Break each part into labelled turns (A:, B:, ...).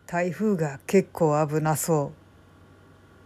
A: 台風が結構危なそう。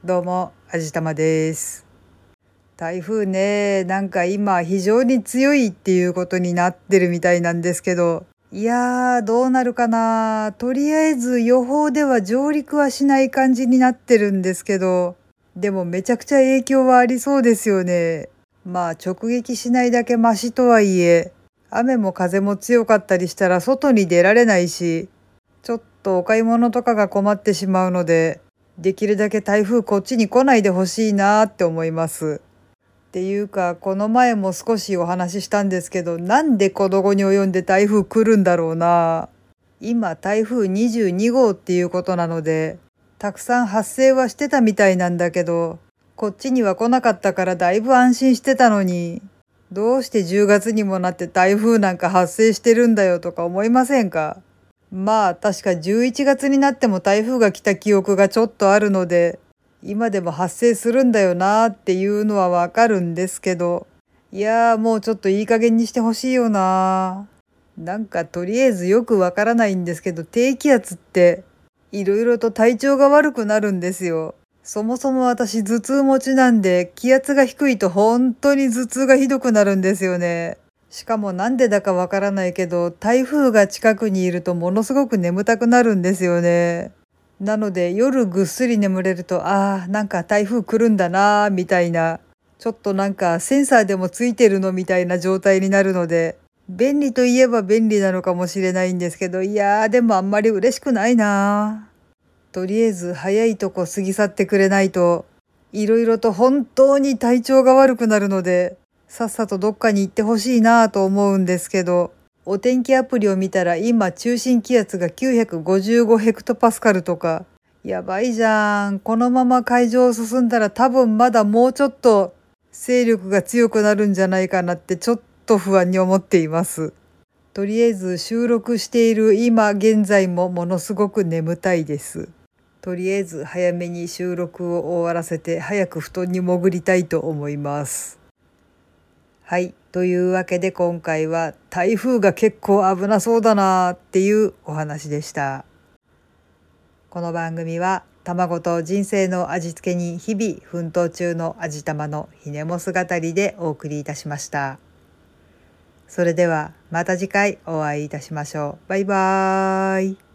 A: どうも、あじたまです。台風ね、なんか今非常に強いっていうことになってるみたいなんですけど、いやー、どうなるかな。とりあえず予報では上陸はしない感じになってるんですけど、でもめちゃくちゃ影響はありそうですよね。まあ直撃しないだけマシとはいえ、雨も風も強かったりしたら外に出られないし、ちょっとお買い物とかが困ってしまうので、できるだけ台風こっちに来ないでほしいなって思います。っていうか、この前も少しお話ししたんですけど、なんでこの後に及んで台風来るんだろうな。今、台風22号っていうことなので、たくさん発生はしてたみたいなんだけど、こっちには来なかったからだいぶ安心してたのに、どうして10月にもなって台風なんか発生してるんだよとか思いませんか？まあ確か11月になっても台風が来た記憶がちょっとあるので、今でも発生するんだよなっていうのはわかるんですけど、いやーもうちょっといい加減にしてほしいよな。なんかとりあえずよくわからないんですけど、低気圧っていろいろと体調が悪くなるんですよ。そもそも私頭痛持ちなんで、気圧が低いと本当に頭痛がひどくなるんですよね。しかもなんでだかわからないけど、台風が近くにいるとものすごく眠たくなるんですよね。なので夜ぐっすり眠れると、なんか台風来るんだなーみたいな、ちょっとなんかセンサーでもついてるのみたいな状態になるので、便利といえば便利なのかもしれないんですけど、いやーでもあんまり嬉しくないなー。とりあえず早いとこ過ぎ去ってくれないと、いろいろと本当に体調が悪くなるので、さっさとどっかに行ってほしいなぁと思うんですけど、お天気アプリを見たら今中心気圧が955ヘクトパスカルとか、やばいじゃん。このまま海上を進んだら多分まだもうちょっと勢力が強くなるんじゃないかなってちょっと不安に思っています。とりあえず収録している今現在もものすごく眠たいです。とりあえず早めに収録を終わらせて早く布団に潜りたいと思います。はい。というわけで今回は台風が結構危なそうだなっていうお話でした。この番組は卵と人生の味付けに日々奮闘中の味玉のひねもす語りでお送りいたしました。それではまた次回お会いいたしましょう。バイバーイ。